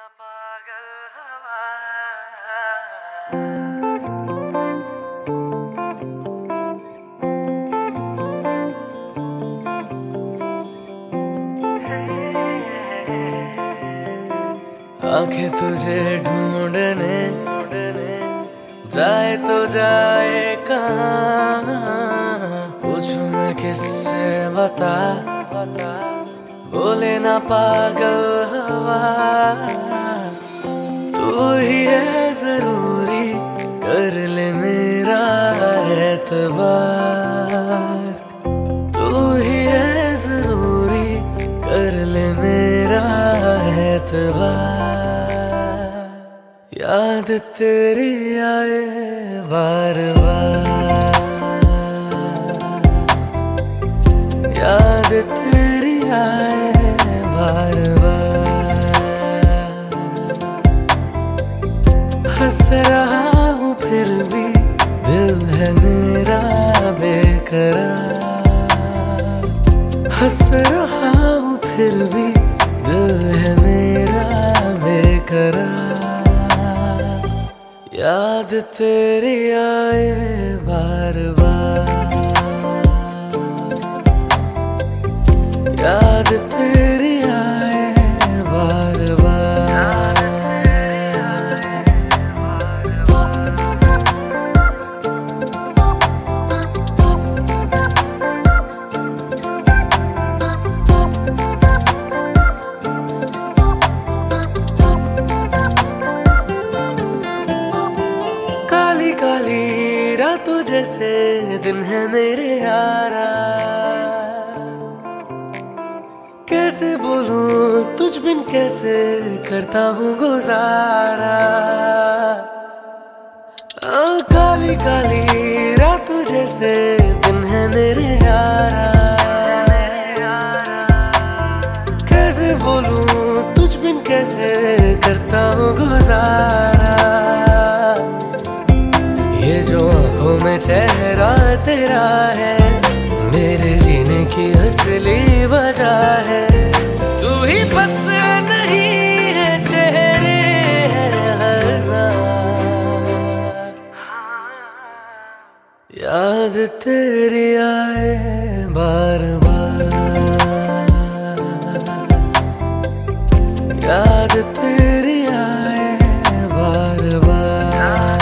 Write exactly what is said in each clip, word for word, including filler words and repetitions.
पागल हवा। आंखें तुझे ढूंढने जाए तो जाए कहाँ, पूछूं मैं किससे बता बता बोले ना पागल हवा। तू ही है जरूरी कर ले मेरा एतबार, तू ही है जरूरी कर ले मेरा एतबार। याद तेरी आए बार बार, याद तेरी आए बार बार। हंस रहा हूँ फिर भी दिल है मेरा बेकरार, हंस रहा हूँ फिर भी दिल है मेरा बेकरार। याद तेरी आए बार बार, याद तेरी आए बार बार। काली काली रातों जैसे दिन है मेरे यारा, कैसे बोलूं तुझ बिन कैसे करता हूँ गुजारा। आ, काली काली रातों जैसे दिन है मेरे यारा, कैसे बोलूं तुझ बिन कैसे करता हूँ गुजारा। ये जो आंखों में चेहरा तेरा है मेरे जीने की असली वजह है। तू ही बस नहीं है चेहरे हैं हजार। याद तेरी आए बार बार, याद तेरी आए बार बार।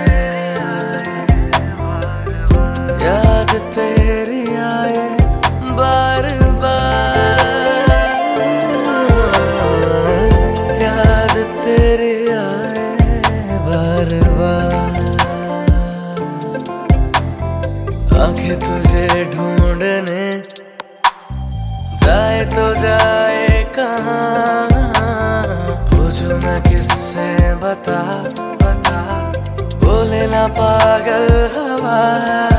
याद तेरी आए बार बार, याद तेरी आए बार बार। आंखें तुझे ढूंढने जाए तो जाए कहाँ, पूछूं मैं किससे बता बता बोले ना पागल हवा।